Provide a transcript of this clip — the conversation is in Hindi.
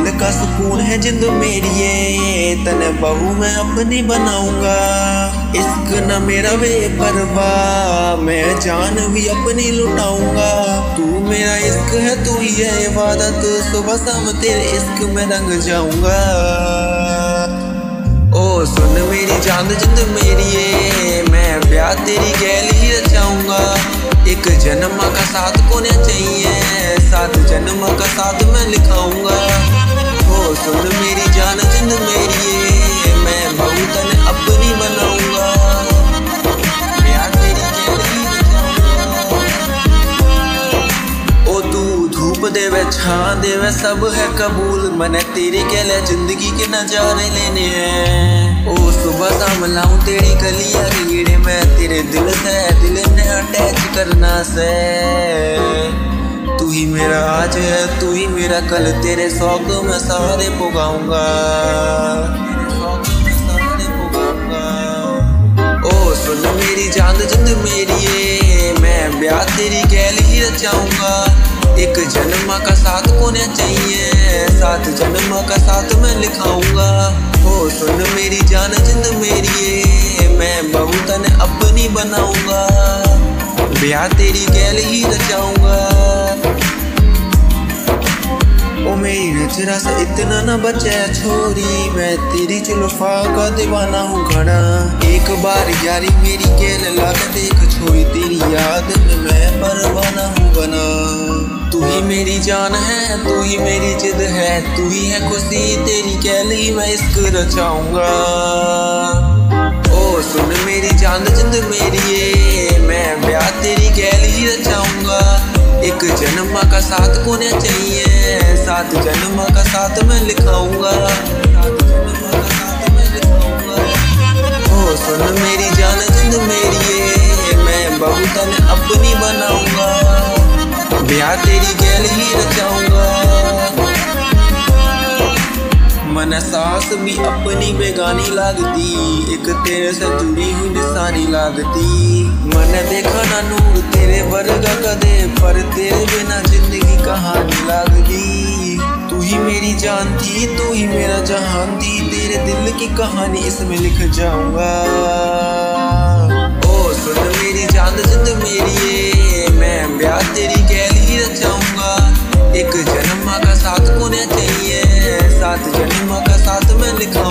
दिल का सुकून है जिंद मेरी ये, तने बहू मैं अपनी बनाऊंगा। इश्क न मेरा बेपरवाह, मैं जान भी अपनी लुटाऊंगा। तू मेरा इश्क है, तू ही है इबादत, सुबह शाम तेरे इश्क में रंग जाऊंगा। ओ सुन मेरी जान जिंद मेरी ये, मैं ब्याह तेरी गैल ही रचाऊंगा। एक जन्म का साथ कोने चाहिए, 7 जन्म का साथ मैं लिखाऊंगा। ओ सुन मेरी जान जिंद मेरी ये, मैं बहू तने अपनी बनाऊंगा। ब्याह तेरी गैल ही रचाऊंगा। ओ तू धूप देवे छां देवे सब है कबूल, मने तेरे गैले जिंदगी के नजारे लेने हैं। ओ सुबह शाम लाऊं तेरी गलियां रीढ़े, मैं तेरे दिल से दिल ने अटैच करना से। तू ही मेरा आज है, तू ही मेरा कल, तेरे शौक में सारे पुगाऊंगा। ओ सुन मेरी जान जिंद मेरी ये, मैं ब्याह तेरी गैल ही रचाऊंगा। एक जन्म का साथ कोने चाहिए, 7 जन्म का साथ मैं लिखाऊंगा। ओ सुन मेरी जान जिंद मेरी ये, मैं बहू तने अपनी बनाऊंगा। ब्याह तेरी गैल ही रचाऊंगा। ओ मेरी नजरा से इतना न बचे छोरी, मैं तेरी जुल्फा का दीवाना हूँ घड़ा। एक बार यारी मेरी गैल लाग देख छोरी, तेरी याद में मैं परवाना हूँ बना। तू ही मेरी जान है, तू ही मेरी जिद है, तू ही है खुशी, तेरी गैल ही मैं इश्क रचाऊंगा। ओ सुन मेरी जान जिंद मेरी ये, मैं ब्याह तेरी गैल ही रचाऊंगा। एक जन्म का साथ कोने चाहिए, 7 जन्म का साथ मैं लिखाऊंगा। ओ सुन मेरी जान जिंद मेरी ये, मैं बहू तने अपनी बनाऊंगा। ब्याह तेरी गैल ही रचाऊंगा। मन सास भी अपनी बेगानी लागती, एक तेरे से जुड़ी हुई निशानी लागती। मन देखा ना नूर तेरे वर्गा कदे, पर तेरे बिना जिंदगी कहानी लागती। तू ही मेरी जान थी, तू ही मेरा जहान थी, तेरे दिल की कहानी इसमें लिख जाऊंगा। ओ सुन मेरी जान जिंद मेरी ये, मैं ब्याह तेरी गैल ही रचाऊंगा। एक जन्म का साथ कोने चाहिए, 7 जन्म का साथ मैं लिखा